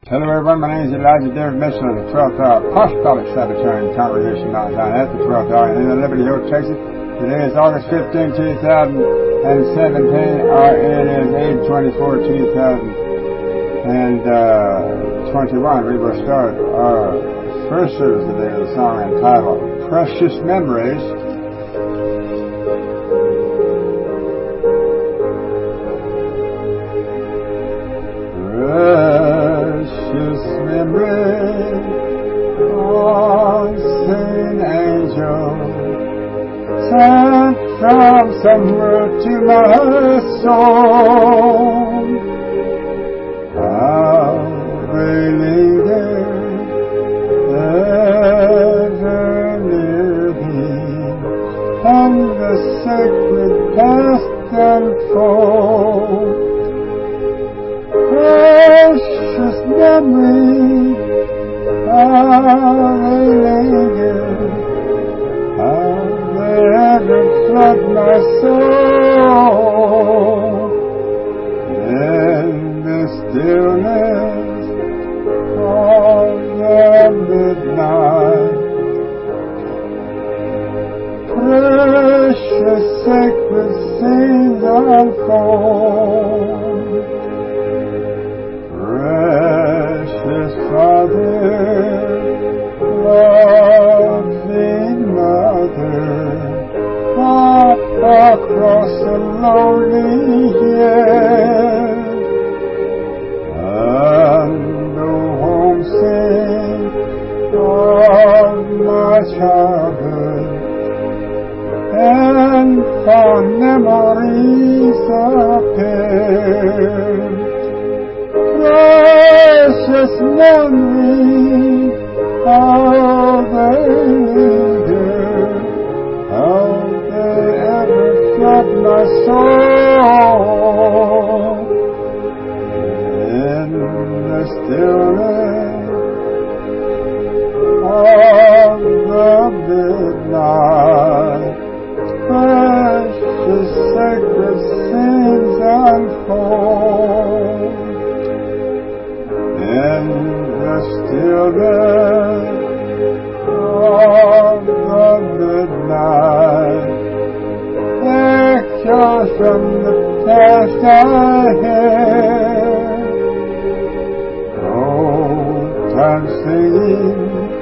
Hello everyone, my name is Elijah David Mitchell of the 12th Hour Apostolic Sabbatarian Congregation Mount Zion at the 12th Hour in Liberty Hill, Texas. Today is August 15, 2017, or it is 8/24, 2021. We will start our first service today with a song entitled Precious Memories. Precious memory of Saint Angel sent from somewhere to my soul. How they linger ever near thee, and the sacred past unfold. Precious memory, how they linger, how they ever flood my soul. In the stillness of the midnight, precious sacred scenes unfold. Precious Father, loving Mother, across the lonely hill, and the homesick of my childhood, and fond memories appear. Precious memory, how they linger, how they ever flood my soul. In the stillness of the midnight, precious sacred scenes unfold. In the stillness of the midnight, echoes from the past I hear. Old time singing,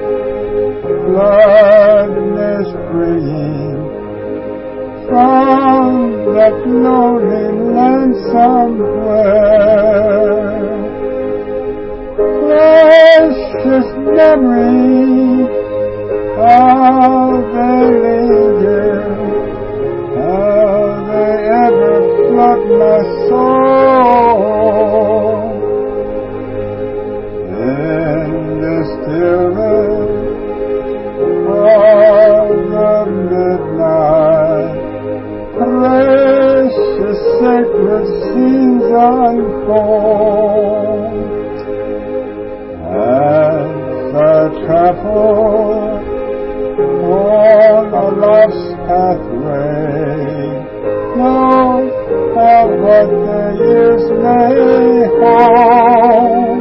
gladness bringing from that lonely land somewhere. Precious memory, how they linger, how they ever flood my soul. In the stillness of the midnight, precious sacred scenes unfold. As I travel on a life's pathway, know what the years may hold.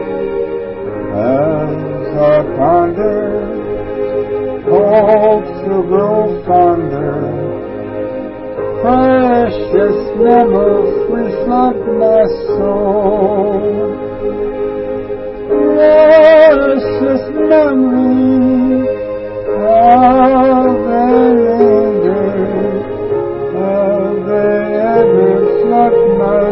As I ponder, hopes will grow fonder. Precious memories reflect my soul. Precious memory, how they linger, how they ever flood my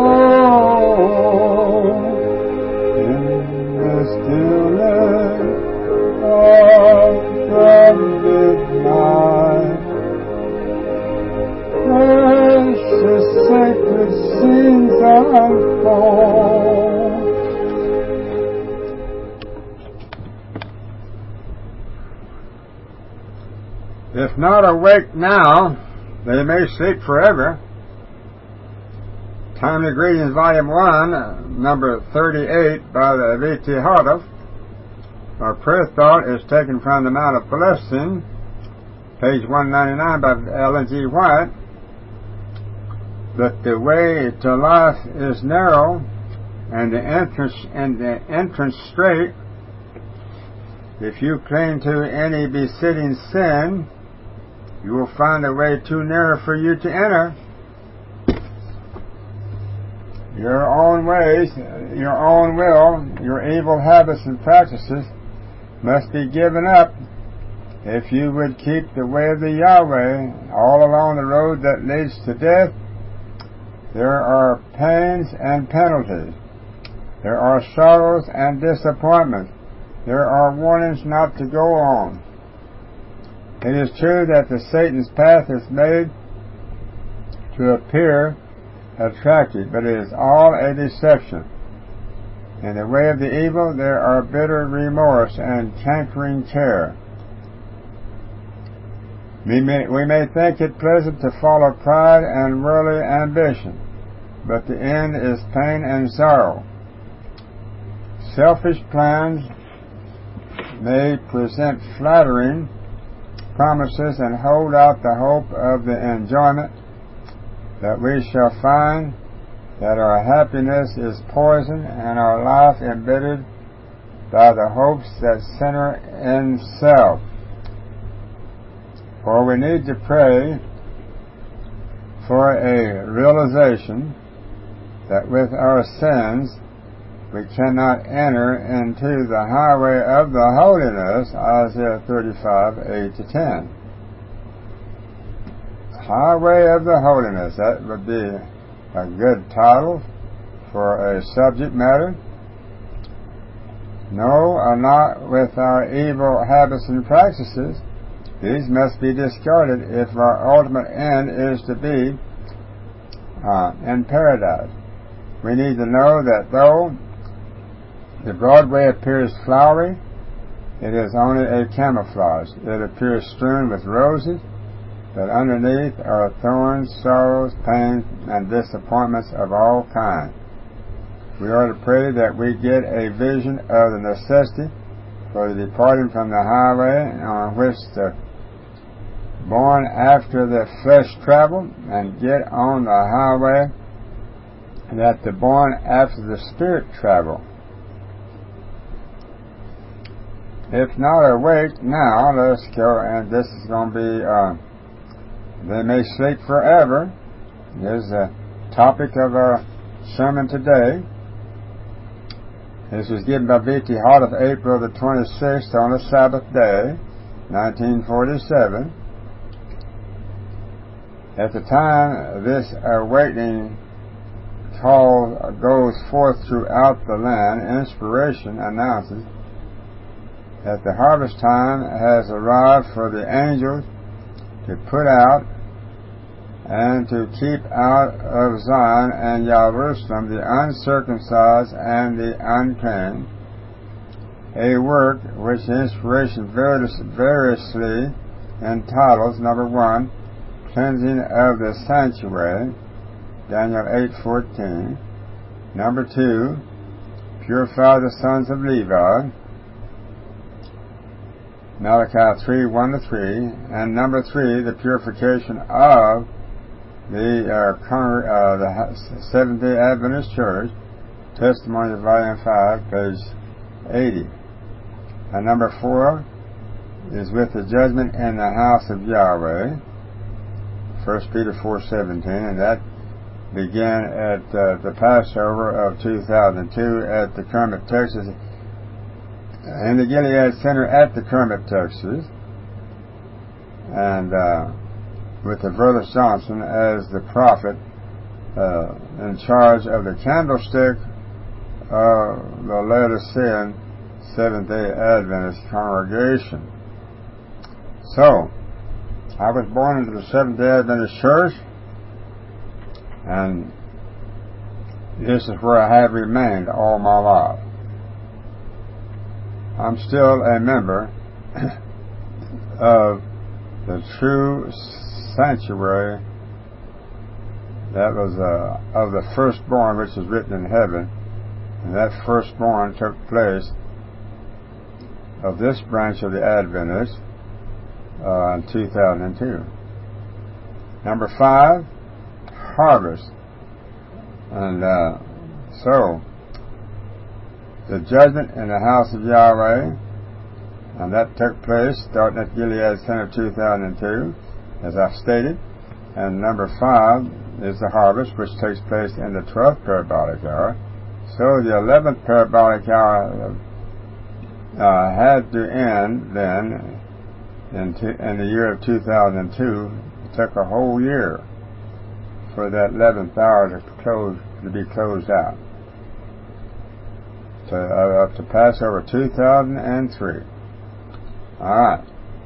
soul. In the stillness of the midnight, precious sacred scenes unfold. If not awake now, they may sleep forever. Timely Greetings, Volume 1, number 38, by the V.T. Hartoff. Our prayer thought is taken from the Mount of Blessing, page 199, by Ellen G. White. But the way to life is narrow, and the entrance straight. If you cling to any besetting sin, you will find the way too narrow for you to enter. Your own ways, your own will, your evil habits and practices must be given up if you would keep the way of the Yahweh. All along the road that leads to death, there are pains and penalties. There are sorrows and disappointments. There are warnings not to go on. It is true that the Satan's path is made to appear attractive, but it is all a deception. In the way of the evil there are bitter remorse and cankering care. We may think it pleasant to follow pride and worldly ambition, but the end is pain and sorrow. Selfish plans may present flattering promises and hold out the hope of the enjoyment that we shall find that our happiness is poisoned and our life embittered by the hopes that center in self. For we need to pray for a realization that with our sins we cannot enter into the highway of the holiness, Isaiah 35:8-10. Highway of the holiness, that would be a good title for a subject matter. No, not with our evil habits and practices. These must be discarded if our ultimate end is to be in paradise. We need to know that though the broad way appears flowery, it is only a camouflage. It appears strewn with roses, but underneath are thorns, sorrows, pains, and disappointments of all kinds. We are to pray that we get a vision of the necessity for the departing from the highway on which the born after the flesh travel, and get on the highway that the born after the spirit travel. If not awake now, let's go, and this is going to be, they may sleep forever. Here's the topic of our sermon today. This was given by V.T. Hart of April the 26th on a Sabbath day, 1947. At the time this awakening call goes forth throughout the land, inspiration announces that the harvest time has arrived for the angels to put out and to keep out of Zion and Jerusalem the uncircumcised and the unclean, a work which inspiration variously entitles, number 1, cleansing of the sanctuary, Daniel 8:14, number 2, purify the sons of Levi, Malachi 3:1-3, and number 3, the purification of the Seventh-day Adventist Church, Testimony Volume 5, page 80. And number 4 is with the judgment in the house of Yahweh, 1 Peter 4:17, and that began at the Passover of 2002 at the Kermit, Texas, in the Gilead Center at the Kermit, Texas, and with the Brother Johnson as the prophet in charge of the candlestick of the Laodicean Seventh-day Adventist congregation. So, I was born into the Seventh-day Adventist Church, and this is where I have remained all my life. I'm still a member of the true sanctuary that was of the firstborn, which is written in heaven, and that firstborn took place of this branch of the Adventists in 2002. Number 5, harvest. And so the judgment in the house of Yahweh, and that took place starting at Gilead Center 2002, as I've stated. And number 5 is the harvest, which takes place in the 12th parabolic hour. So the 11th parabolic hour had to end then in the year of 2002. It took a whole year for that 11th hour to be closed out. Up to Passover 2003. All right.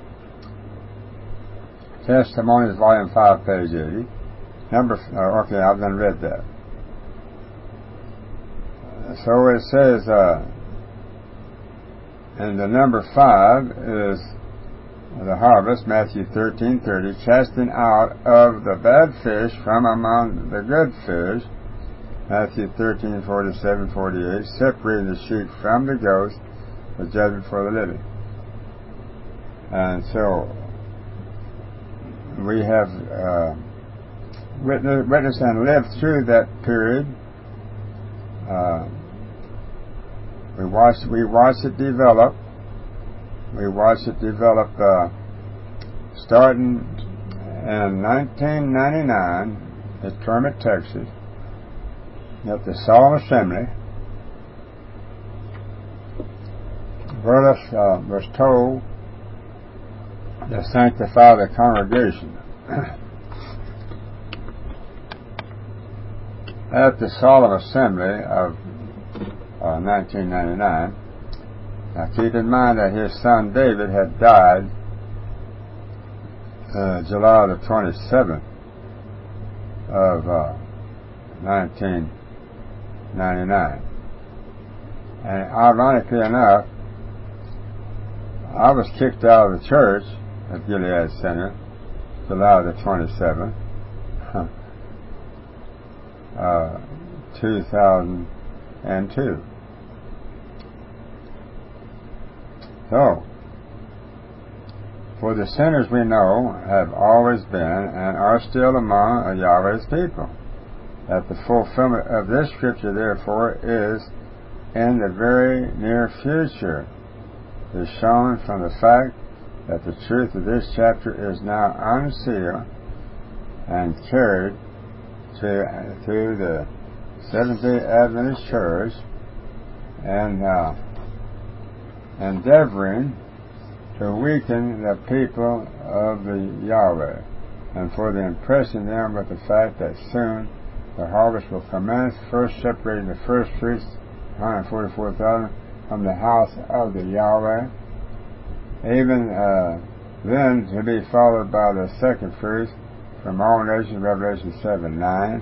Testimonies, volume 5, page 80. Okay, I've done read that. So it says, and the number 5 is the harvest, Matthew 13:30, casting out of the bad fish from among the good fish, Matthew 13:47-48, separating the sheep from the goats, the judgment for the living. And so we have witnessed and lived through that period. We watched it develop. We watched it develop starting in 1999 at Kermit, Texas, at the Solemn Assembly. Burles was told to sanctify the congregation. At the Solemn Assembly of 1999, now keep in mind that his son David had died July the 27th of 1999. And ironically enough, I was kicked out of the church at Gilead Center July the 27th, 2002. So, for the sinners we know have always been and are still among Yahweh's people, that the fulfillment of this scripture therefore is in the very near future, is shown from the fact that the truth of this chapter is now unsealed and carried to the Seventh-day Adventist Church, and endeavoring to weaken the people of the Yahweh, and for the impressing them with the fact that soon the harvest will commence, first separating the first fruits, 144,000, from the house of the Yahweh, even then to be followed by the second fruits from all nations, Revelation 7:9.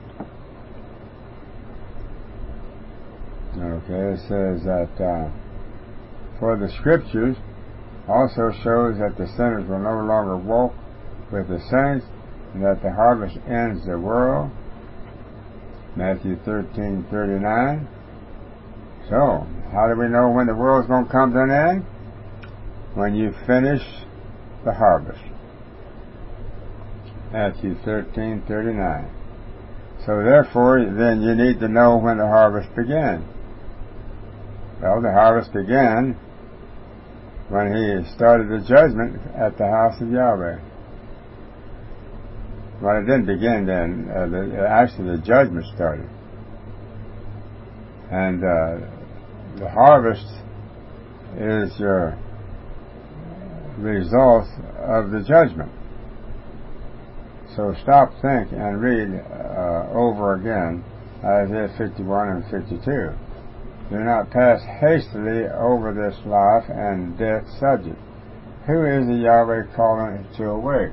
Okay, it says that for the scriptures also shows that the sinners will no longer walk with the saints, and that the harvest ends the world, Matthew 13:39. So, how do we know when the world's going to come to an end? When you finish the harvest, Matthew 13:39. So therefore, then you need to know when the harvest began. Well, the harvest began when he started the judgment at the house of Yahweh. Well, it didn't begin then. Actually, the judgment started. And the harvest is your result of the judgment. So stop, think, and read over again Isaiah 51 and 52. Do not pass hastily over this life and death subject. Who is the Yahweh calling to awake?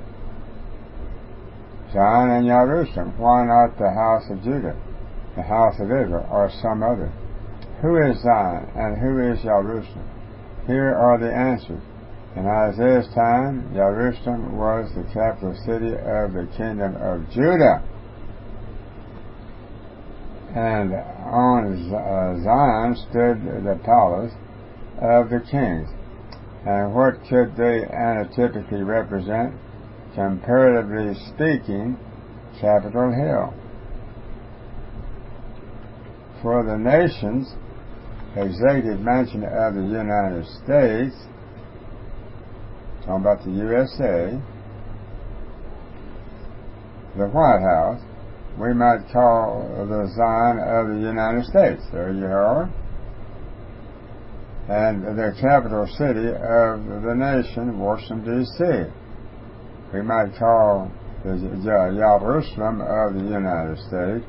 Zion and Jerusalem. Why not the house of Judah, the house of Israel, or some other? Who is Zion and who is Jerusalem? Here are the answers. In Isaiah's time, Jerusalem was the capital city of the kingdom of Judah. And on Zion stood the palace of the kings. And what could they antitypically represent? Comparatively speaking, Capitol Hill. For the nations executive mansion of the United States, talking about the USA, the White House, we might call the Zion of the United States. There you are. And the capital city of the nation, Washington, D.C. We might call the Jerusalem of the United States.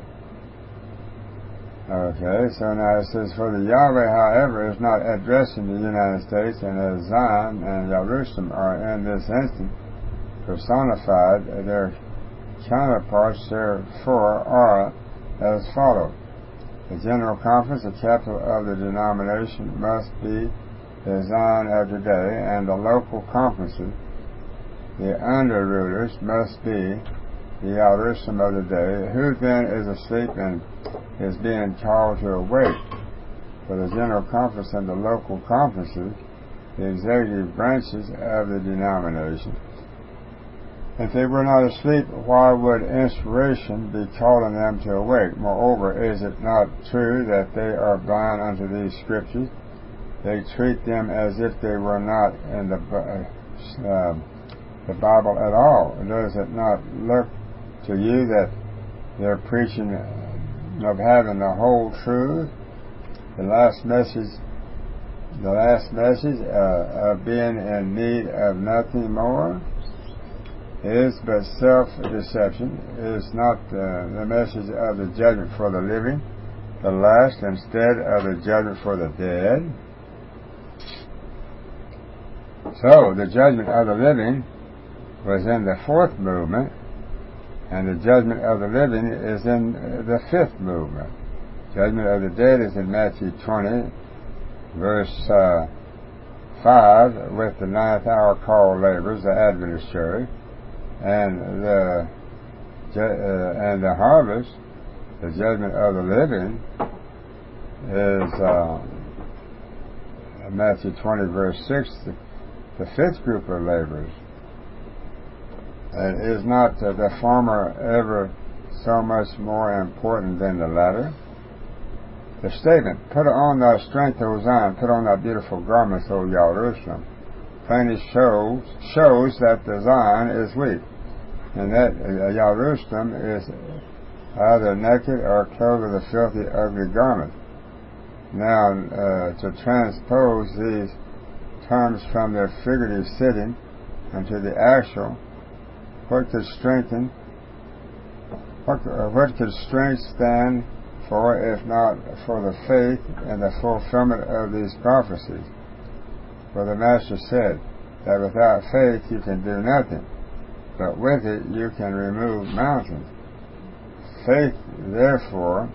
Okay, so now it says, for the Yahweh, however, is not addressing the United States, and as Zion and Jerusalem are in this instance personified, their counterparts therefore are as follows. The General Conference, the capital of the denomination, must be the Zion of today, and the local conferences, the under-rulers, must be the Jerusalem of the day. Who then is asleep and is being called to awake? For the General Conference and the local conferences, the executive branches of the denomination. If they were not asleep, why would inspiration be calling them to awake? Moreover, is it not true that they are blind unto these scriptures? They treat them as if they were not in the Bible at all. Does it not look to you that they're preaching of having the whole truth? The last message of being in need of nothing more is but self-deception. Is not the message of the judgment for the living the last instead of the judgment for the dead? So the judgment of the living was in the fourth movement, and the judgment of the living is in the fifth movement. Judgment of the dead is in Matthew 20, verse 5, with the 9th hour call laborers, the Adventist church, and the harvest, the judgment of the living, is Matthew 20, verse 6, the fifth group of laborers. Is not the former ever so much more important than the latter? The statement, put on thy strength, O Zion, put on thy beautiful garments, O Jerusalem, plainly shows that the Zion is weak, and that Jerusalem is either naked or clothed with a filthy, ugly garment. Now, to transpose these terms from their figurative sitting into the actual, what could strength stand for if not for the faith and the fulfillment of these prophecies? For the Master said that without faith you can do nothing, but with it you can remove mountains. Faith, therefore,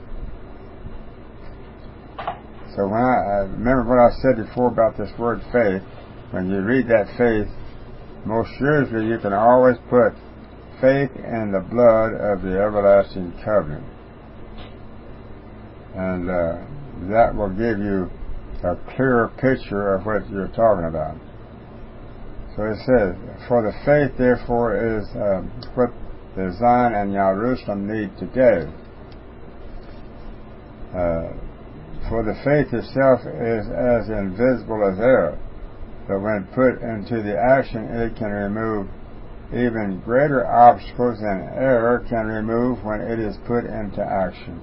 so when I remember what I said before about this word faith, when you read that faith, most surely you can always put faith in the blood of the everlasting covenant. And that will give you a clearer picture of what you're talking about. So it says, for the faith, therefore, is what the Zion and Jerusalem need today. For the faith itself is as invisible as air, but when put into the action, it can remove even greater obstacles than air can remove when it is put into action.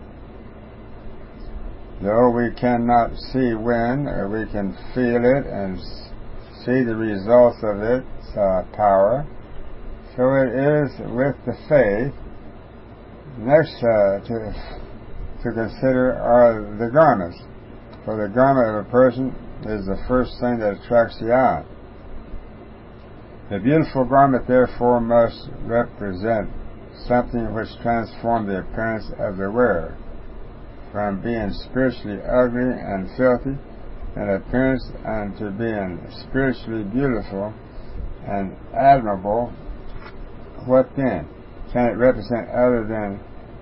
Though we cannot see when, we can feel it and see the results of its power. So it is with the faith. Next to consider are the garments. For the garment of a person is the first thing that attracts the eye. The beautiful garment, therefore, must represent something which transforms the appearance of the wearer, from being spiritually ugly and filthy in appearance unto being spiritually beautiful and admirable. What then? Can it represent other than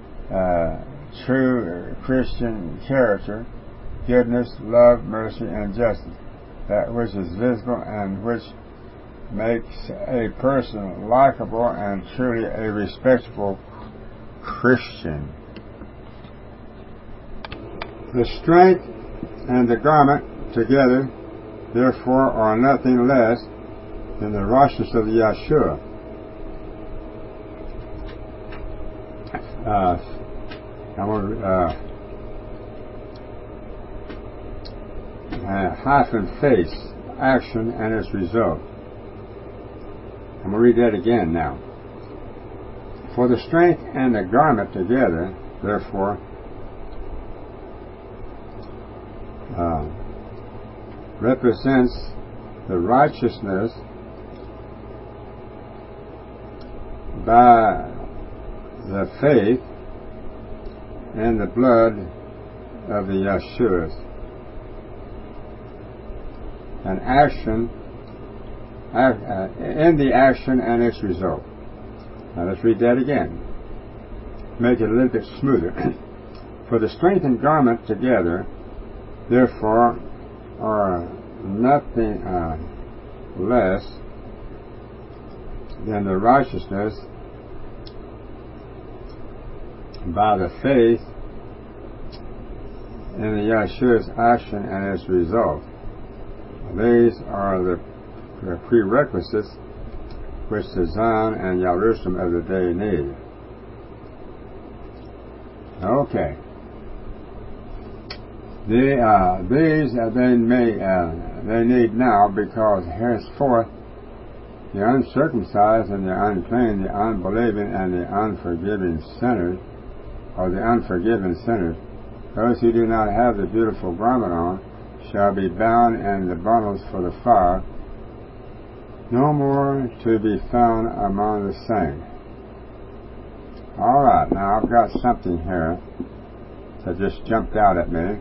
true Christian character, goodness, love, mercy, and justice, that which is visible and which makes a person likable and truly a respectable Christian? The strength and the garment together, therefore, are nothing less than the righteousness of Yeshua. Hyphen face, action, and its result. I'm going to read that again now. For the strength and the garment together, therefore, represents the righteousness by the faith and the blood of the Yeshuas, and action in the action and its result. Now let's read that again. Make it a little bit smoother. For the strength and garment together, therefore, are nothing less than the righteousness by the faith in the Yeshua's action and its result. These are the prerequisites which the Zion and Jerusalem of the day need. Okay. These they need now, because henceforth the uncircumcised and the unclean, the unbelieving and the unforgiving sinners, or the unforgiven sinners, those who do not have the beautiful garment on, shall be bound in the bundles for the fire, no more to be found among the saints. All right, now I've got something here that just jumped out at me.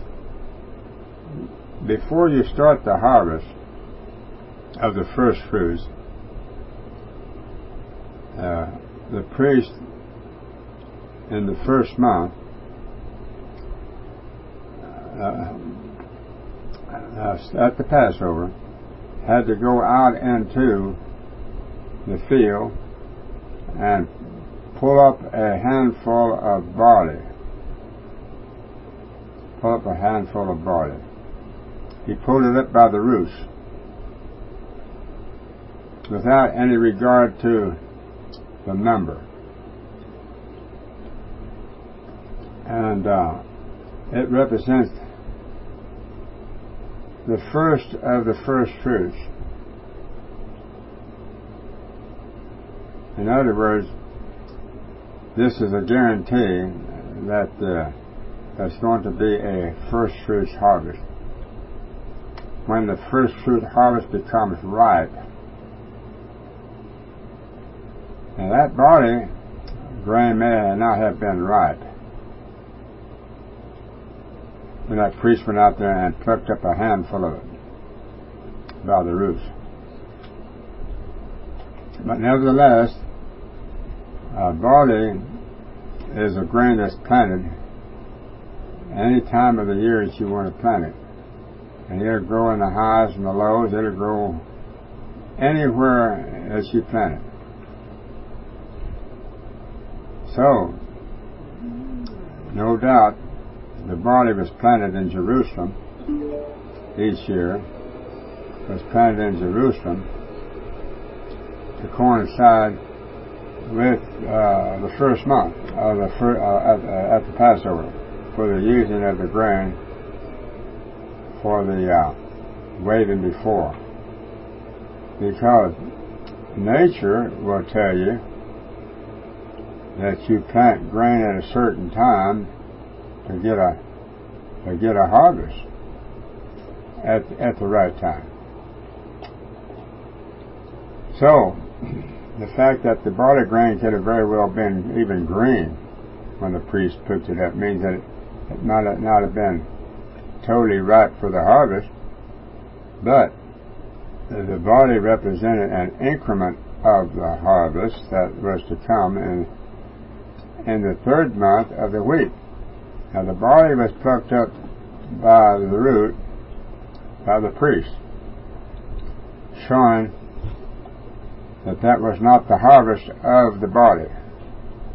Before you start the harvest of the first fruits, the priest in the first month at the Passover had to go out into the field and pull up a handful of barley. Pull up a handful of barley. He pulled it up by the roots without any regard to the number. And it represents the first of the first fruits. In other words, this is a guarantee that there's going to be a first fruits harvest. When the first fruit harvest becomes ripe, and that barley grain may not have been ripe when that priest went out there and plucked up a handful of it by the roots. But nevertheless, barley is a grain that's planted any time of the year that you want to plant it. And it'll grow in the highs and the lows. It'll grow anywhere that you plant it. So, no doubt, the barley was planted in Jerusalem each year. Was planted in Jerusalem to coincide with the first month of at the Passover, for the using of the grain for the waving before. Because nature will tell you that you plant grain at a certain time to get a harvest at the right time. So the fact that the barley grain could have very well been even green when the priest picked it up means that it might not have been totally ripe for the harvest, but the barley represented an increment of the harvest that was to come in the third month of the wheat. Now the barley was plucked up by the root by the priest, showing that was not the harvest of the barley.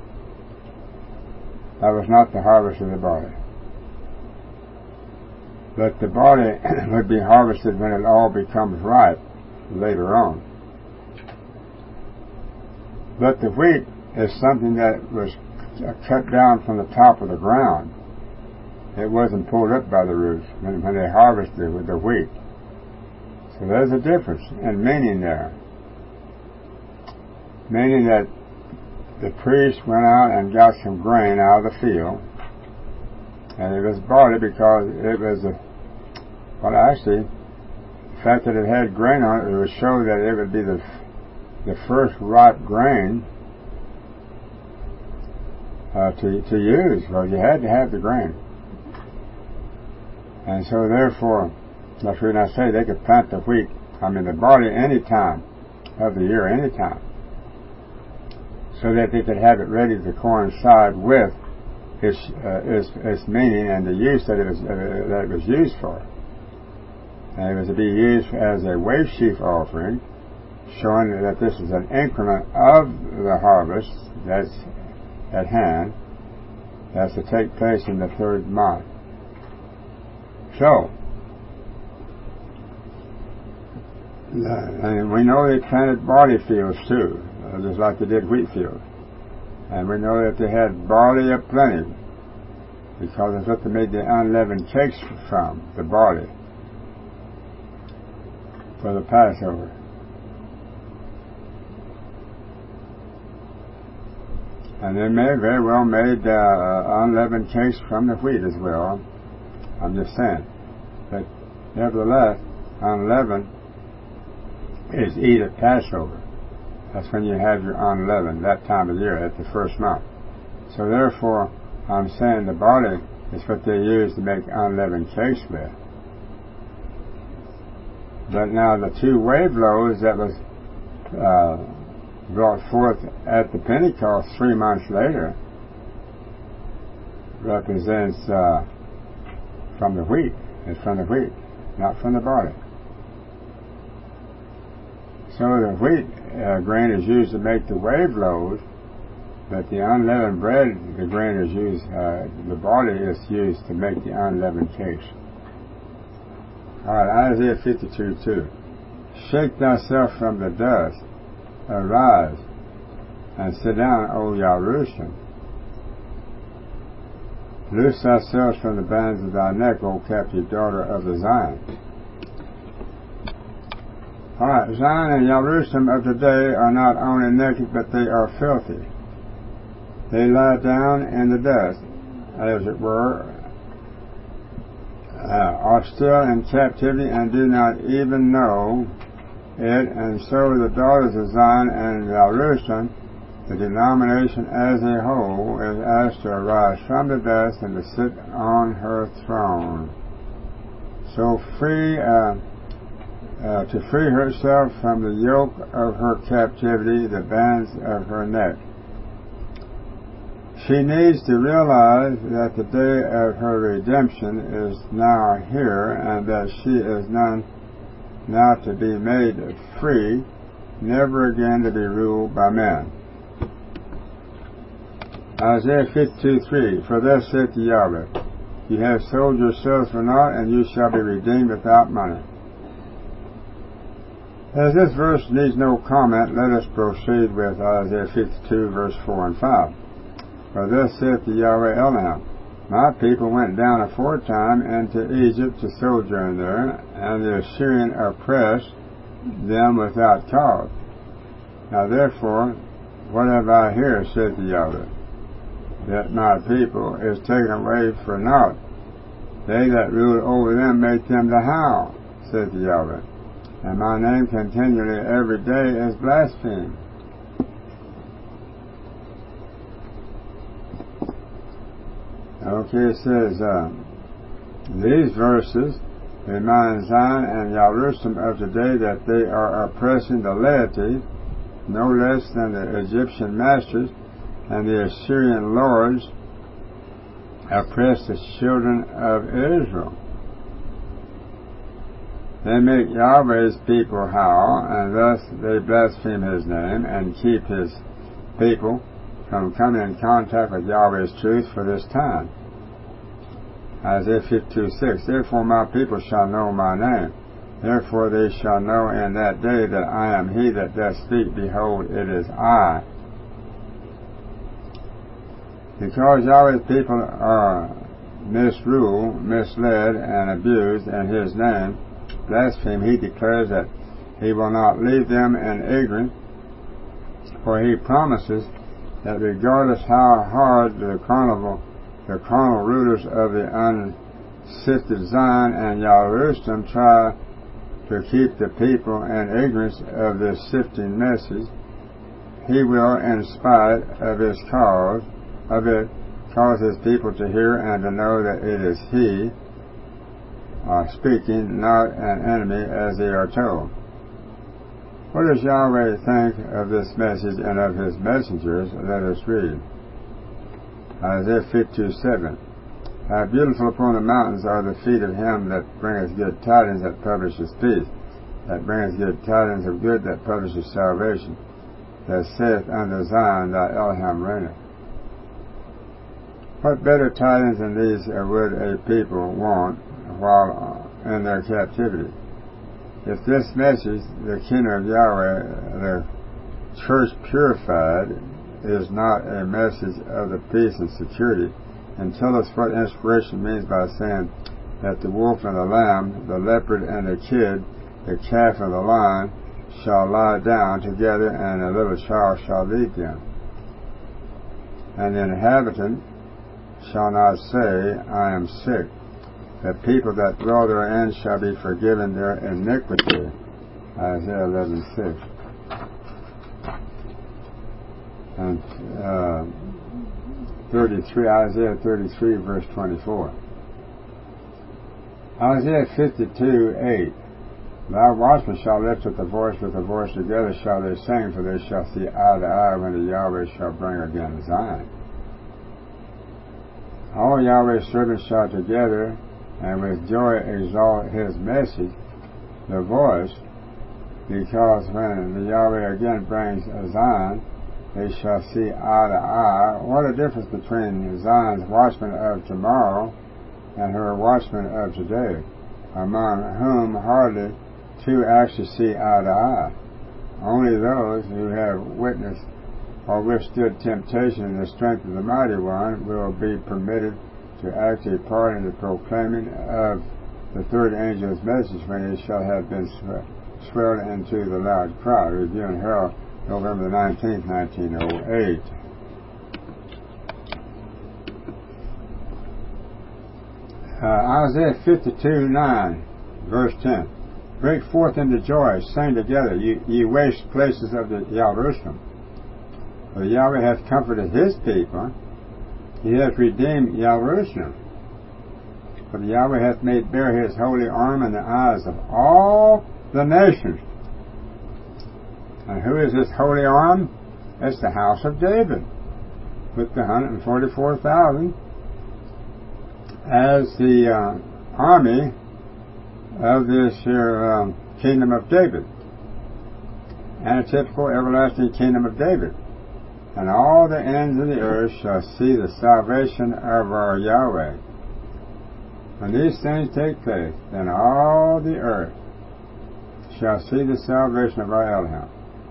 That was not the harvest of the barley. But the body would be harvested when it all becomes ripe later on. But the wheat is something that was cut down from the top of the ground. It wasn't pulled up by the roots when they harvested with the wheat. So there's a difference in meaning there. Meaning that the priest went out and got some grain out of the field, and it was barley because it was actually, the fact that it had grain on it would show that it would be the first ripe grain to use, because you had to have the grain. And so therefore, that's when I say they could plant the barley any time of the year, any time, so that they could have it ready to coincide with its meaning and the use that it was used for. And it was to be used as a wave sheaf offering, showing that this is an increment of the harvest that's at hand, that's to take place in the third month. So, and we know they planted barley fields too, just like they did wheat fields. And we know that they had barley aplenty, because that's what they made the unleavened cakes from, the barley, for the Passover. And they may very well made unleavened cakes from the wheat as well. I'm just saying. But nevertheless, unleavened is eat at Passover. That's when you have your unleavened, that time of year, at the first month. So therefore, I'm saying the barley is what they use to make unleavened cakes with. But now the 2 wave loaves that was brought forth at the Pentecost 3 months later represents from the wheat. It's from the wheat, not from the barley. So the wheat grain is used to make the wave loaves, but the unleavened bread, the grain is used, the barley is used to make the unleavened cakes. Alright, Isaiah 52:2. Shake thyself from the dust, arise, and sit down, O Jerusalem. Loose thyself from the bands of thy neck, O captive daughter of the Zion. Alright, Zion and Jerusalem of today are not only naked, but they are filthy. They lie down in the dust, as it were, are still in captivity and do not even know it, and so the daughters of Zion and Jerusalem, the denomination as a whole, is asked to arise from the dust and to sit on her throne. So to free herself from the yoke of her captivity, the bands of her neck. She needs to realize that the day of her redemption is now here, and that she is now to be made free, never again to be ruled by men. Isaiah 52:3. For thus saith Yahweh, you have sold yourselves for naught, and you shall be redeemed without money. As this verse needs no comment, let us proceed with Isaiah 52, verse 4 and 5. For thus saith the Yahweh Elohim, my people went down aforetime into Egypt to sojourn there, and the Assyrian oppressed them without cause. Now therefore, what have I here, saith the Yahweh, that my people is taken away for naught? They that rule over them make them to howl, saith the Yahweh, and my name continually every day is blasphemed. Okay, it says, these verses remind Zion and Jerusalem of today that they are oppressing the laity no less than the Egyptian masters and the Assyrian lords oppress the children of Israel. They make Yahweh's people howl, and thus they blaspheme his name and keep his people from coming in contact with Yahweh's truth for this time. Isaiah 52:6. Therefore my people shall know my name. Therefore they shall know in that day that I am he that doth speak. Behold, it is I. Because Yahweh's people are misruled, misled, and abused in his name, blaspheme, he declares that he will not leave them in ignorance, for he promises that regardless how hard the carnal rulers of the unsifted Zion and Jerusalem try to keep the people in ignorance of this sifting message, he will, in spite of his cause his people to hear and to know that it is he speaking, not an enemy, as they are told. What does Yahweh think of this message and of his messengers? Let us read. Isaiah 52:7. How beautiful upon the mountains are the feet of him that bringeth good tidings, that publisheth peace, that bringeth good tidings of good, that publisheth salvation, that saith unto Zion, thy Elohim reigneth. What better tidings than these would a people want while in their captivity? If this message, the kingdom of Yahweh, the church purified, is not a message of the peace and security, and tell us what inspiration means by saying that the wolf and the lamb, the leopard and the kid, the calf and the lion shall lie down together, and a little child shall lead them. And the inhabitant shall not say, I am sick. The people that dwell therein shall be forgiven their iniquity. Isaiah 11:6. And 33, Isaiah 33, verse 24. Isaiah 52:8. Thy watchmen shall lift up the voice with the voice together shall they sing, for they shall see eye to eye when the Yahweh shall bring again Zion. All Yahweh's servants shall together and with joy exalt his message, the voice, because when the Yahweh again brings Zion, they shall see eye to eye. What a difference between Zion's watchmen of tomorrow and her watchmen of today, among whom hardly two actually see eye to eye. Only those who have witnessed or withstood temptation in the strength of the Mighty One will be permitted to act a part in the proclaiming of the third angel's message when he shall have been swelled into the loud cry. Review and Herald, November 19th, 1908. Isaiah 52:9, verse 10. Break forth into joy, sing together, ye waste places of the Jerusalem. For Yahweh hath comforted his people, he hath redeemed Jerusalem. For Yahweh hath made bare his holy arm in the eyes of all the nations. And who is this holy arm? It's the house of David, with the 144,000 as the army of this here kingdom of David, and a typical everlasting kingdom of David. And all the ends of the earth shall see the salvation of our Yahweh. When these things take place, then all the earth shall see the salvation of our Elohim.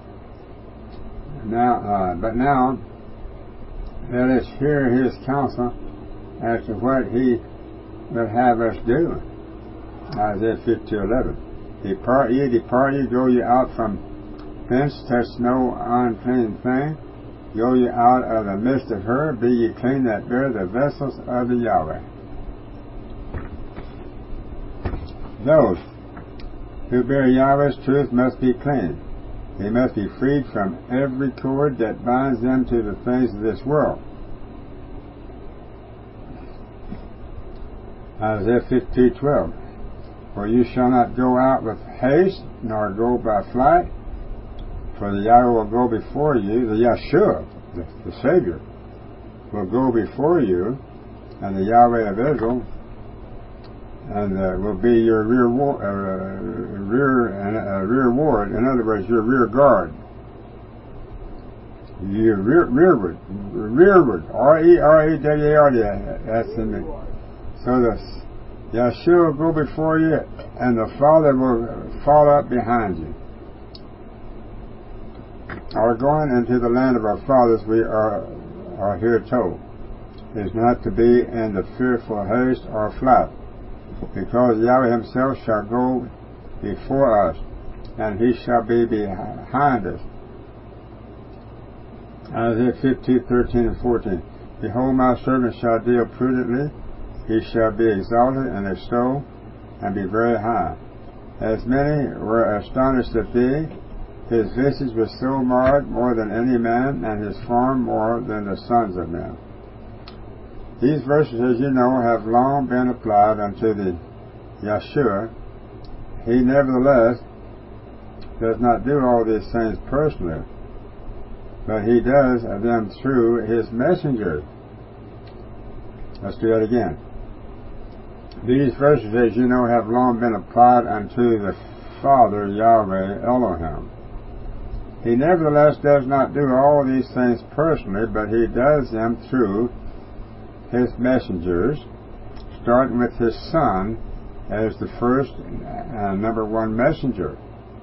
But now, let us hear his counsel as to what he will have us do. Isaiah 52:11. Depart ye, go ye out from thence, touch no unclean thing. Go ye out of the midst of her, be ye clean that bear the vessels of the Yahweh. Those who bear Yahweh's truth must be clean. They must be freed from every cord that binds them to the things of this world. Isaiah 52:12. For you shall not go out with haste, nor go by flight, for the Yahweh will go before you, the Yeshua, the Savior, will go before you, and the Yahweh of Israel, and will be your rear ward. In other words, your rear guard. Your rearward, R-E-R-E-W-A-R-D. That's in the So the Yeshua will go before you, and the Father will follow up behind you. Our going into the land of our fathers, we are here told, is not to be in the fearful haste or flight, because Yahweh himself shall go before us, and he shall be behind us. Isaiah 15:13 and 14. Behold, my servant shall deal prudently, he shall be exalted and extolled, and be very high. As many were astonished at thee, his visage was so marred more than any man, and his form more than the sons of men. These verses, as you know, have long been applied unto the Yeshua. He nevertheless does not do all these things personally, but he does them through his messengers. Let's do that again. These verses, as you know, have long been applied unto the Father, Yahweh Elohim. He nevertheless does not do all these things personally, but he does them through his messengers, starting with his Son as the first and number one messenger.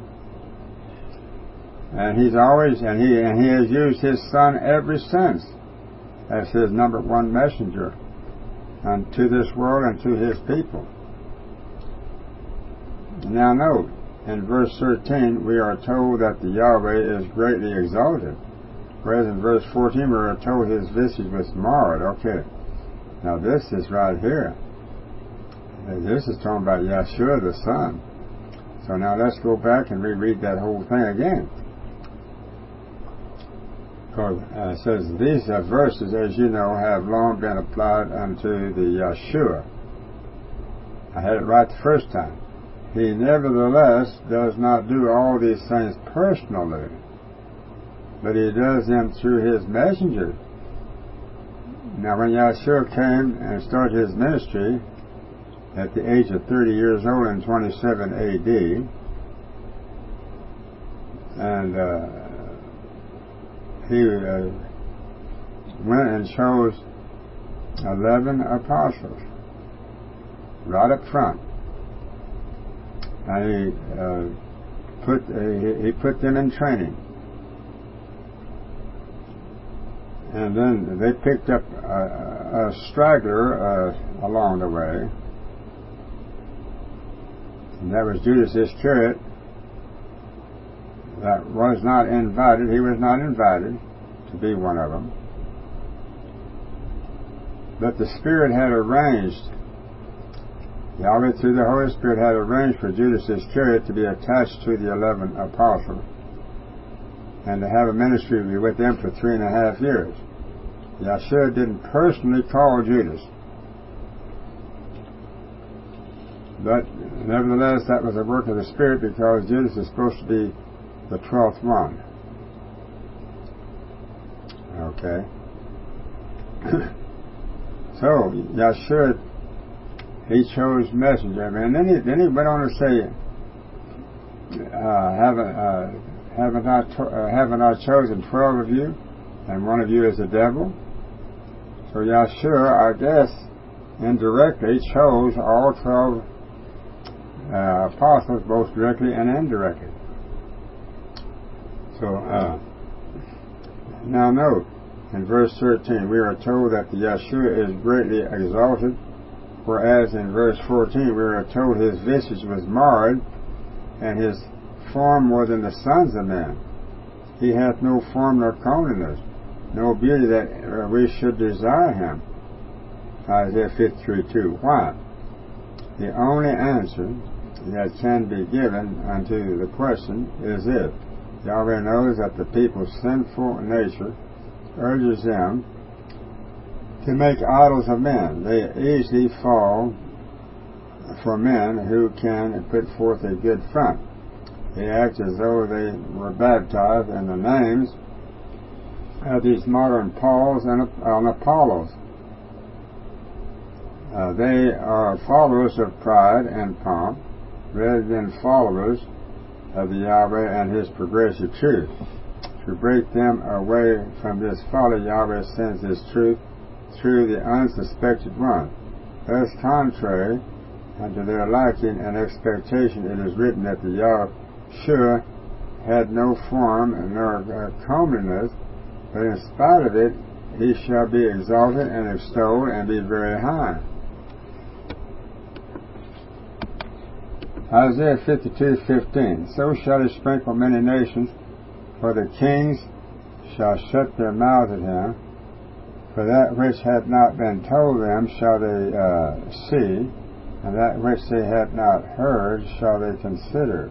And he has used his Son ever since as his number one messenger unto this world and to his people. Now note, in verse 13 we are told that the Yahweh is greatly exalted, whereas in verse 14 we are told his visage was marred. Okay, now this is right here. This is talking about Yeshua the Son. So now let's go back and reread that whole thing again. Because it says, these verses, as you know, have long been applied unto the Yeshua. I had it right the first time. He nevertheless does not do all these things personally, but he does them through his messengers. Now when Yeshua came and started his ministry at the age of 30 years old in 27 A.D., and he went and chose 11 apostles right up front, and he put them in training, and then they picked up a straggler along the way, and that was Judas Iscariot. That was not invited. He was not invited to be one of them. But the Spirit had arranged, Yahweh through the Holy Spirit had arranged for Judas Iscariot to be attached to the 11 apostles and to have a ministry with them for 3.5 years. Yeshua didn't personally call Judas, but nevertheless that was a work of the Spirit, because Judas is supposed to be the 12th one. Okay. So Yeshua, he chose messenger. And then he went on to say, haven't I chosen 12 of you, and one of you is a devil? So Yeshua, I guess, indirectly chose all 12 apostles, both directly and indirectly. So, now note, in verse 13, we are told that the Yeshua is greatly exalted, whereas in verse 14 we are told his visage was marred, and his form more than the sons of men. He hath no form nor comeliness, no beauty that we should desire him. Isaiah 53:2. Why? The only answer that can be given unto the question is this. Yahweh knows that the people's sinful nature urges them to make idols of men. They easily fall for men who can put forth a good front. They act as though they were baptized in the names of these modern Pauls and Apollos. They are followers of pride and pomp rather than followers of the Yahweh and his progressive truth. To break them away from this folly, Yahweh sends his truth through the unsuspected one. Thus, contrary unto their liking and expectation, it is written that the Yahushua had no form nor comeliness, but in spite of it, he shall be exalted and extolled and be very high. Isaiah 52:15. So shall he sprinkle many nations, for the kings shall shut their mouths at him. For that which had not been told them shall they see, and that which they had not heard shall they consider.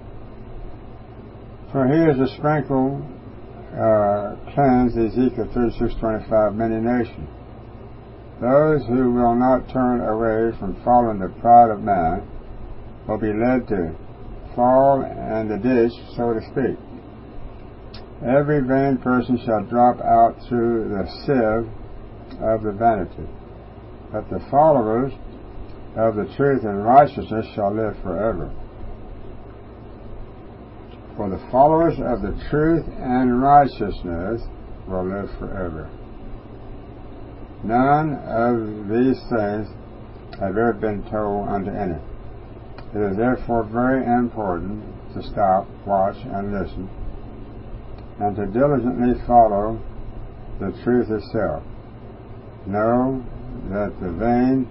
For he is to sprinkle, cleanse, Ezekiel 36:25, many nations. Those who will not turn away from following the pride of man will be led to fall in the ditch, so to speak. Every vain person shall drop out through the sieve of the vanity, but the followers of the truth and righteousness shall live forever. For the followers of the truth and righteousness will live forever. None of these things have ever been told unto any. It is therefore very important to stop, watch, and listen, and to diligently follow the truth itself. Know that the vain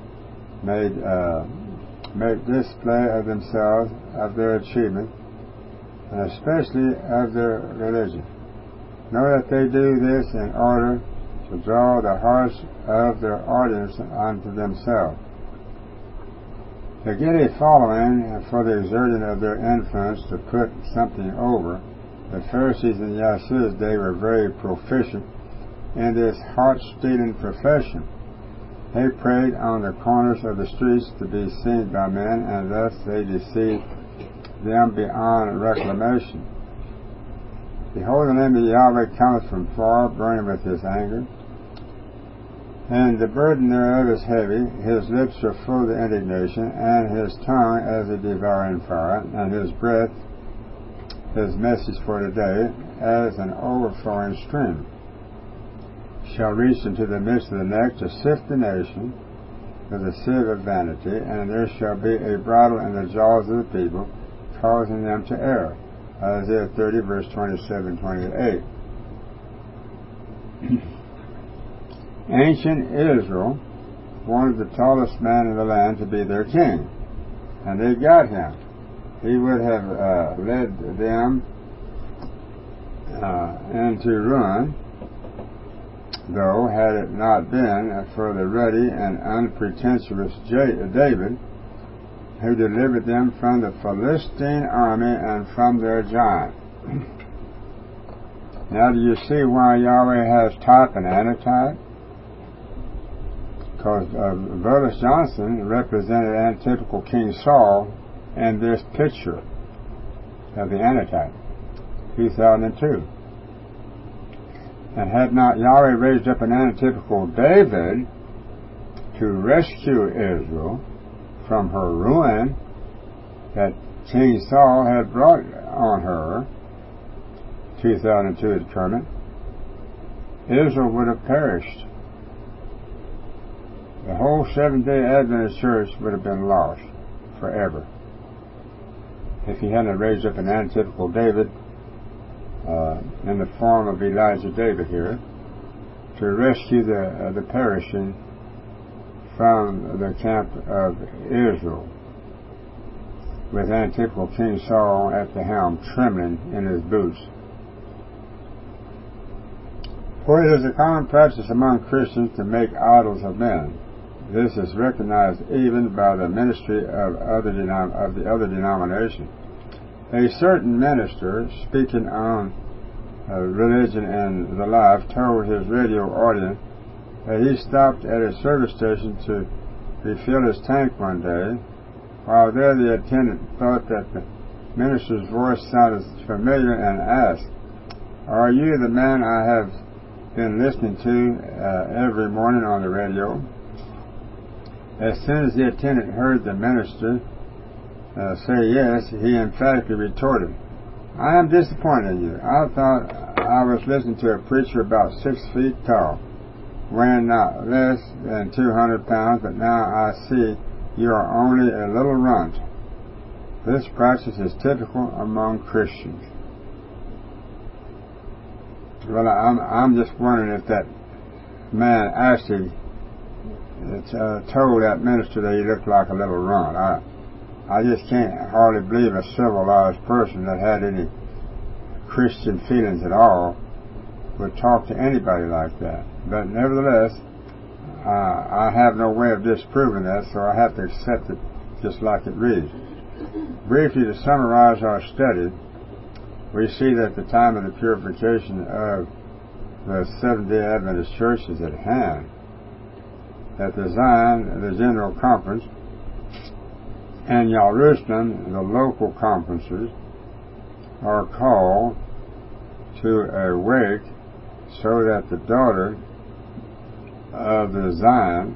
make display of themselves, of their achievement, and especially of their religion. Know that they do this in order to draw the hearts of their audience unto themselves. To get a following for the exerting of their influence to put something over, the Pharisees in Yeshua's day were very proficient in this heart-stealing profession. They prayed on the corners of the streets to be seen by men, and thus they deceived them beyond reclamation. Behold, the name of Yahweh cometh from far, burning with his anger, and the burden thereof is heavy. His lips are full of indignation, and his tongue as a devouring fire, and his breath, his message for today, as an overflowing stream, shall reach into the midst of the neck to sift the nation with a sieve of vanity, and there shall be a bridle in the jaws of the people, causing them to err. Isaiah 30, verse 27-28. Ancient Israel wanted the tallest man in the land to be their king, and they got him. He would have led them into ruin, though, had it not been for the ruddy and unpretentious David, who delivered them from the Philistine army and from their giant. Now, do you see why Yahweh has type and antitype? Because Burles Johnson represented antitypical King Saul in this picture of the antitype, 2002. And had not Yahweh raised up an antitypical David to rescue Israel from her ruin that King Saul had brought on her, 2002 determined, Israel would have perished. The whole Seventh-day Adventist Church would have been lost forever if he hadn't raised up an antitypical David in the form of Elijah David here to rescue the perishing from the camp of Israel, with antitypical King Saul at the helm, trembling in his boots. For it is a common practice among Christians to make idols of men. This is recognized even by the ministry of the other denomination. A certain minister, speaking on religion and the life, told his radio audience that he stopped at a service station to refill his tank one day. While there, the attendant thought that the minister's voice sounded familiar and asked, "Are you the man I have been listening to every morning on the radio?" As soon as the attendant heard the minister say yes, he emphatically retorted, "I am disappointed in you. I thought I was listening to a preacher about 6 feet tall." weighing not less than 200 pounds, but now I see you are only a little runt. This practice is typical among Christians. Well, I'm just wondering if that man actually told that minister that he looked like a little runt. I just can't hardly believe a civilized person that had any Christian feelings at all would talk to anybody like that. But nevertheless, I have no way of disproving that, so I have to accept it just like it reads. Briefly, to summarize our study, we see that the time of the purification of the Seventh-day Adventist Church is at hand. That the Zion, the General Conference, and Jerusalem, the local conferences, are called to awake so that the daughter of the Zion,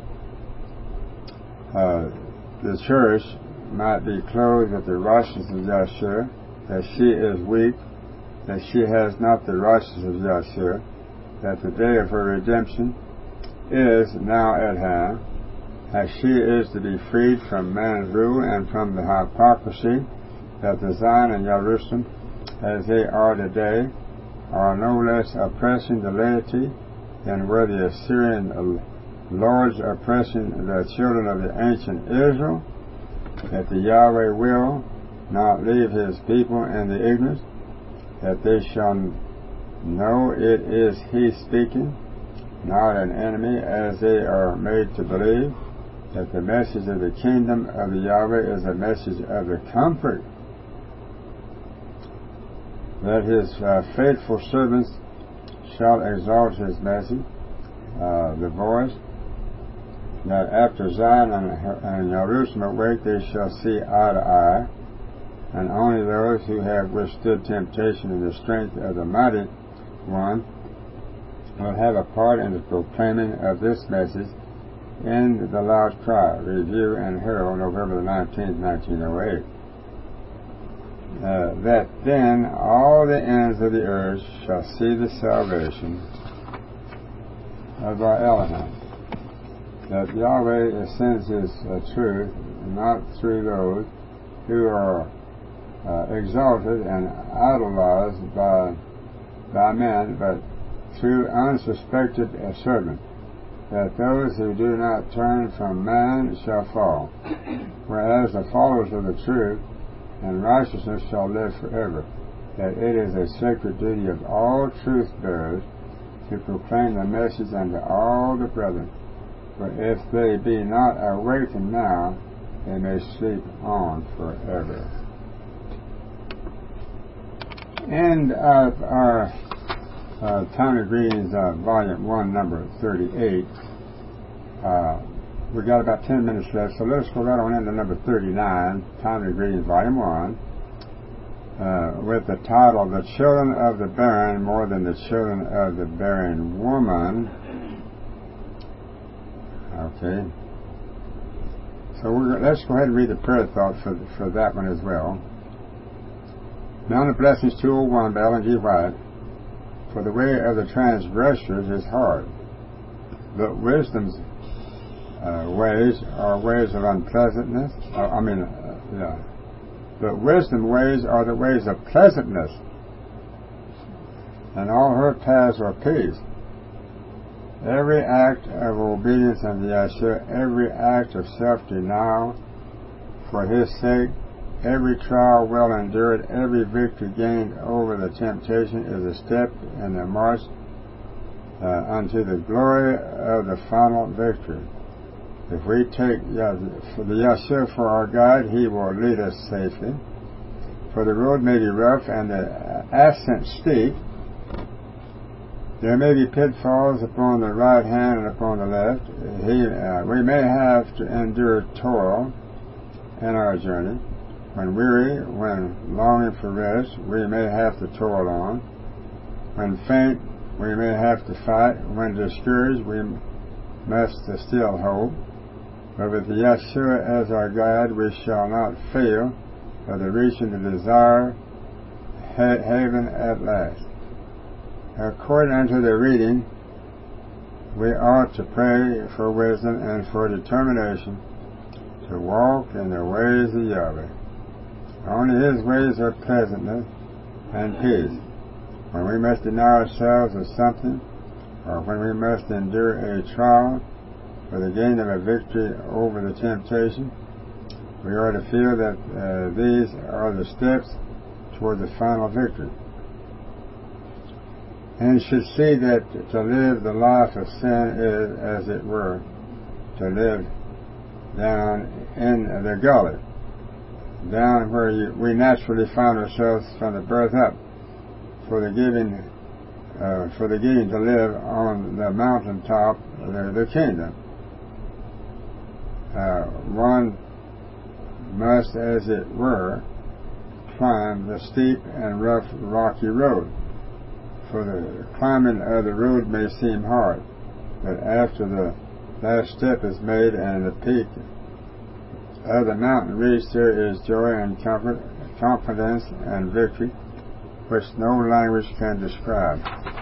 the church, might be clothed with the righteousness of Yahshua, that she is weak, that she has not the righteousness of Yahshua, that the day of her redemption is now at hand, that she is to be freed from man's rule and from the hypocrisy, that the Zion and Jerusalem, as they are today, are no less oppressing the laity than were the Assyrian lords oppressing the children of the ancient Israel, that the Yahweh will not leave his people in the ignorance, that they shall know it is he speaking, not an enemy, as they are made to believe, that the message of the kingdom of the Yahweh is a message of the comfort, that his faithful servants shall exalt his message, the voice, that after Zion and Jerusalem awake they shall see eye to eye, and only those who have withstood temptation in the strength of the mighty one will have a part in the proclaiming of this message in the loud cry, Review and Herald, November the 19th, 1908. That then all the ends of the earth shall see the salvation of our Elohim. That Yahweh sends his truth not through those who are exalted and idolized by men, but through unsuspected servants, that those who do not turn from man shall fall, whereas the followers of the truth and righteousness shall live forever, that it is a sacred duty of all truth bearers to proclaim the message unto all the brethren. For if they be not awakened now, they may sleep on forever. End of our Town of Greetings, Volume 1, Number 38. We've got about 10 minutes left, so let us go right on into number 39, Town of Greetings, Volume 1, with the title, The Children of the Barren More Than the Children of the Barren Woman. Okay. So let's go ahead and read the prayer thought for that one as well. Mount of Blessings 201 by Ellen G. White. For the way of the transgressors is hard, but wisdom's ways are ways of unpleasantness. But wisdom ways are the ways of pleasantness, and all her paths are peace. Every act of obedience unto Yahshua, every act of self-denial for his sake, every trial well endured, every victory gained over the temptation is a step in the march unto the glory of the final victory. If we take the Yahshua for our guide, he will lead us safely. For the road may be rough and the ascent steep. There may be pitfalls upon the right hand and upon the left. We may have to endure toil in our journey. When weary, when longing for rest, we may have to toil on. When faint, we may have to fight. When discouraged, we must still hope. But with Yahshua as our guide, we shall not fail of the reaching the desired haven at last. According unto the reading we ought to pray for wisdom and for determination to walk in the ways of Yahweh. Only His ways are pleasantness and peace. When we must deny ourselves of something, or when we must endure a trial for the gain of a victory over the temptation, we are to feel that these are the steps toward the final victory, and should see that to live the life of sin is, as it were, to live down in the gully, down where we naturally find ourselves from the birth up, for the giving to live on the mountaintop, the kingdom. One must, as it were, climb the steep and rough rocky road, for the climbing of the road may seem hard, but after the last step is made and the peak of the mountain reached, there is joy and comfort, confidence and victory, which no language can describe.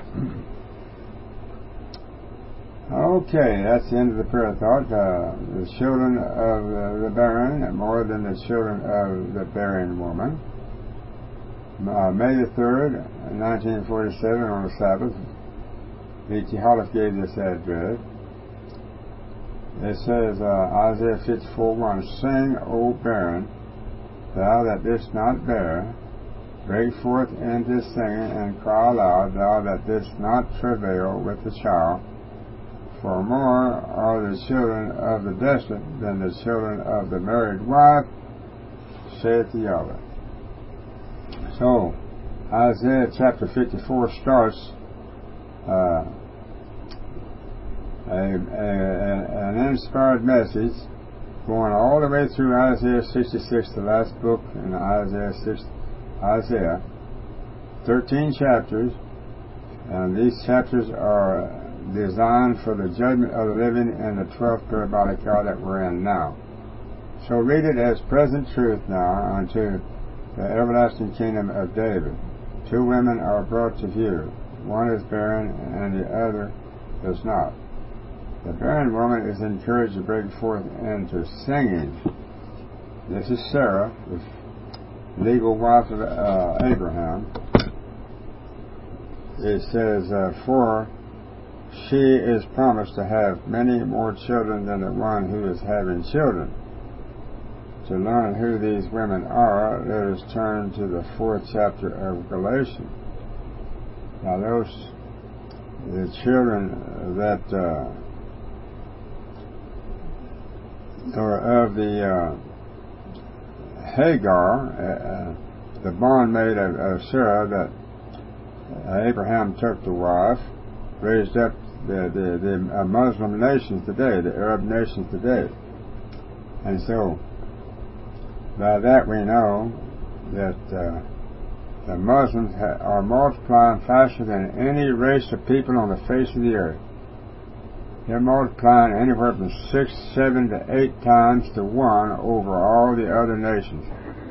Okay, that's the end of the prayer thought. The children of the barren more than the children of the barren woman. May the 3rd, 1947, on the Sabbath, V.T. Hollis gave this address. It says, Isaiah 54:1, Sing, O barren, thou that didst not bear, break forth into singing, and cry aloud, thou that didst not travail with the child. For more are the children of the desolate than the children of the married wife, saith Yahweh. So, Isaiah chapter 54 starts an inspired message going all the way through Isaiah 66, the last book in Isaiah, 13 chapters, and these chapters are designed for the judgment of the living in the 12th parabolic hour that we're in now. So read it as present truth now unto the everlasting kingdom of David. 2 women are brought to view. One is barren and the other is not. The barren woman is encouraged to break forth into singing. This is Sarah, the legal wife of Abraham. It says, for she is promised to have many more children than the one who is having children. To learn who these women are, let us turn to the 4th chapter of Galatians. Now the children that are of the Hagar, the bondmaid of Sarah that Abraham took to wife, raised up the Muslim nations today, the Arab nations today. And so, by that we know that the Muslims are multiplying faster than any race of people on the face of the earth. They're multiplying anywhere from 6, 7 to 8 times to 1 over all the other nations.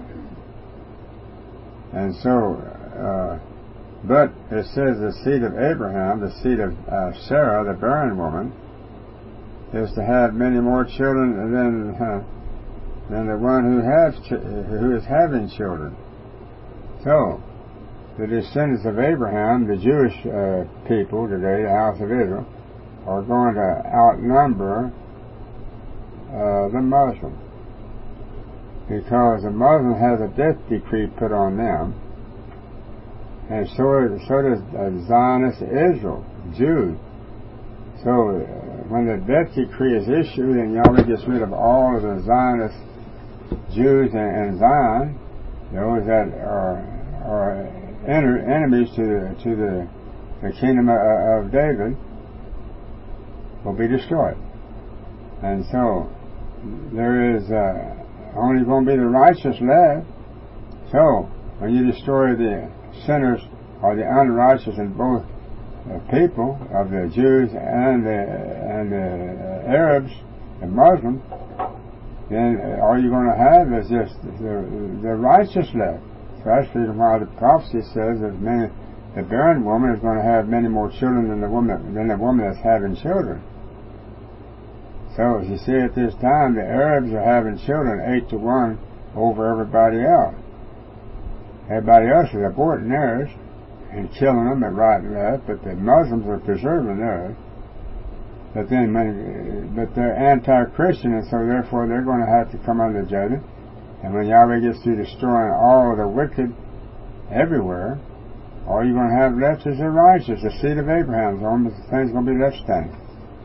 And so, but it says the seed of Abraham, the seed of Sarah, the barren woman, is to have many more children than the one who is having children. So, the descendants of Abraham, the Jewish people today, the house of Israel, are going to outnumber the Muslim, because the Muslim has a death decree put on them, and so does Zionist Israel, Jews. So when the death decree is issued and Yahweh gets rid of all of the Zionist Jews in Zion, those that are enemies to the kingdom of David, will be destroyed. And so there is only going to be the righteous left. So when you destroy the sinners or the unrighteous in both people of the Jews and the Arabs and Muslims, then all you're going to have is just the righteous left. So that's the reason why the prophecy says that the barren woman is going to have many more children than the woman that's having children. So as you see at this time, the Arabs are having children 8-1 over everybody else. Everybody else is aborting theirs and killing them at right and left, but the Muslims are preserving theirs. But they're anti-Christian, and so therefore they're going to have to come under judgment. And when Yahweh gets through destroying all of the wicked everywhere, all you're going to have left is the righteous, the seed of Abraham. The only thing's going to be left standing.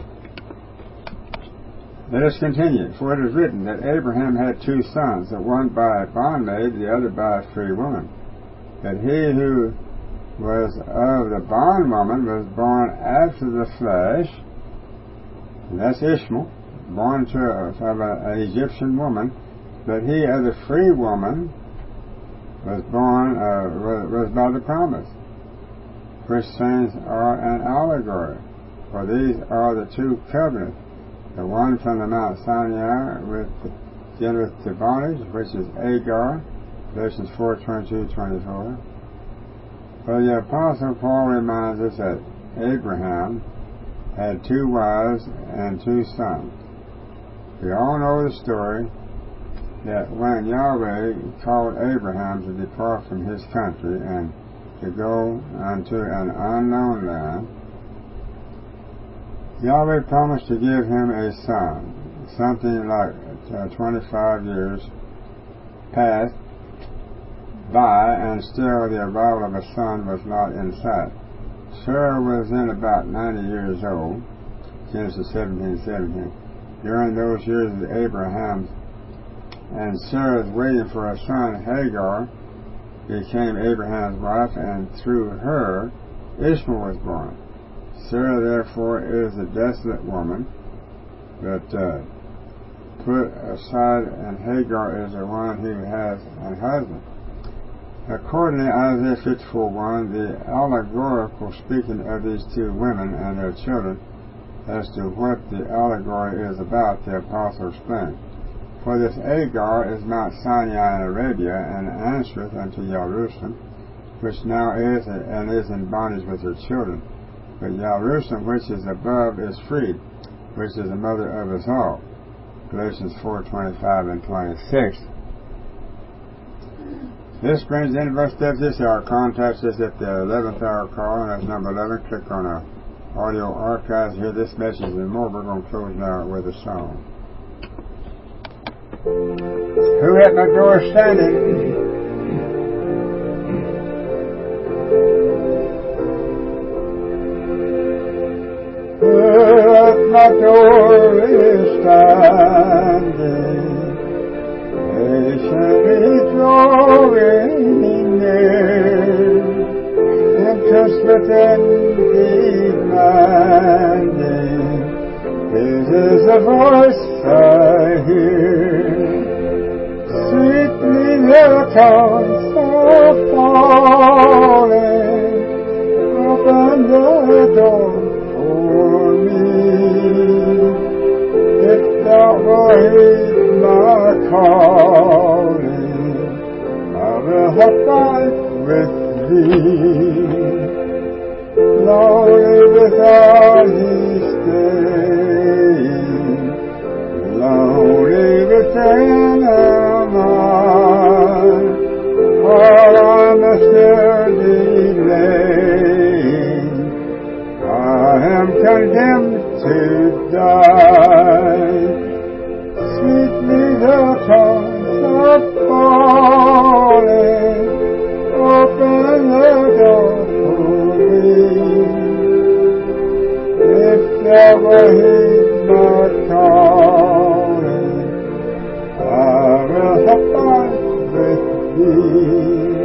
Let us continue. For it is written that Abraham had 2 sons, the one by a bondmaid, the other by a free woman. That he who was of the bondwoman was born after the flesh, and that's Ishmael, born of an Egyptian woman. But he of the free woman was born was by the promise, which things are an allegory. For these are the 2 covenants, the one from the Mount Sinai with the generative bondage, which is Agar, Galatians 4:22-24. For the Apostle Paul reminds us that Abraham had 2 wives and 2 sons. We all know the story that when Yahweh called Abraham to depart from his country and to go unto an unknown land, Yahweh promised to give him a son. Something like 25 years passed by, and still the arrival of a son was not in sight. Sarah was then about 90 years old, Genesis 17:17. During those years of Abraham's and Sarah's waiting for a son, Hagar became Abraham's wife, and through her Ishmael was born. Sarah therefore is a desolate woman, but put aside, and Hagar is the one who has a husband. Accordingly, Isaiah 54:1, the allegorical speaking of these 2 women and their children, as to what the allegory is about, the apostle explained. For this Agar is Mount Sinai in Arabia, and answereth unto Jerusalem, which now is and is in bondage with her children. But Jerusalem, which is above, is freed, which is the mother of us all. Galatians 4:25-26. This brings the end of our study this hour. Contact us at the 11th hour call, and that's number 11. Click on our audio archives. Hear this message and more. We're going to close now with a song. Who at my door standing? Who at my door is standing, patiently drawing near, interest within demanding. This is the voice I hear. Sweetly the tones are falling. Open the door for me. If thou wilt heed my calling, I will abide with thee. Lonely without he staying, lonely within a mind, while I must here delaying, I am condemned to die. Sweetly the tones are falling, open the door for me. If thou wilt heed my calling, I will abide with thee.